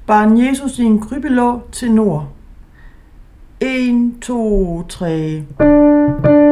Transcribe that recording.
Barn Jesus i en krybelå til nord. 1, 2, 3.